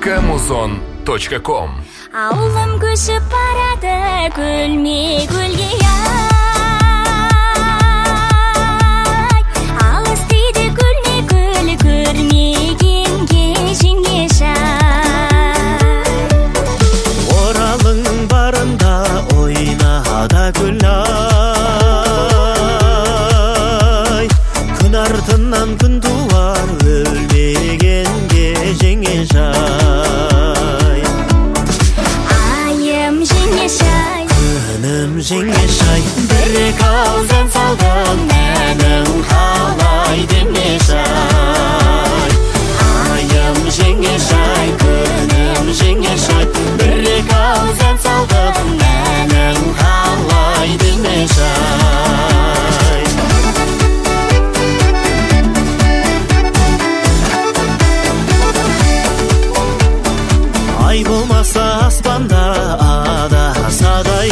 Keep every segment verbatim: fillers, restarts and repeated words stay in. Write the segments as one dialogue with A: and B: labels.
A: точка музон точка ком.
B: Ауылым көшіп барады гүлме гүлге ай, алыс дейді гүлме гүл көрмегенге жеңешай.
C: Оралың барында ойнада гүл ай, күн артынан күн туар өлмегенге жеңешай.
B: Айым жеңешай,
C: Күнім жеңешай, бір қалзан салдым мәнің қалай демешай. Айым жеңешай, күнім жеңешай, бір қалзан салдым мәнің қалай демешай. Ай болмаса аспанда адасадай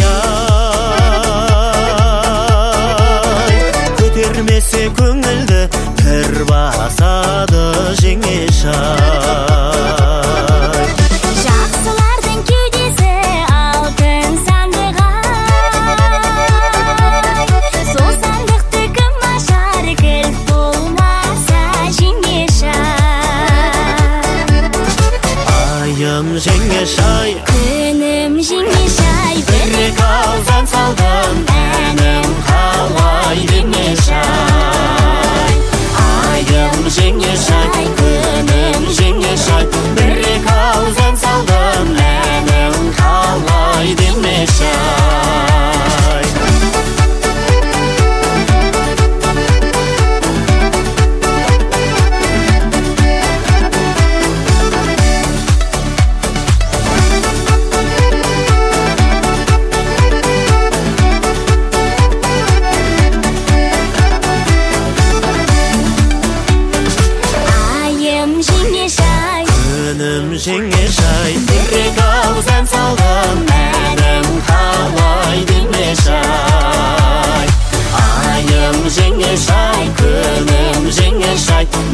C: ай, көтермесе көңілді бір басады жеңешай.
B: жақсылардың кеудесі алтын сандық ай, сол сандықты кім ашар кілт болмаса жеңешай.
C: Айым жеңешай,
B: Күнім жеңешай,
C: бір қалзан салдым әнім қалай демешай. Айым жеңешай, күнім жеңешай, бір қалзан салдым әнім қалай демешай.
B: айым жеңешай,
C: Күнім жеңешай, бір қалзан салдым әнім қалай демешай. Айым жеңешай, күнім жеңешай,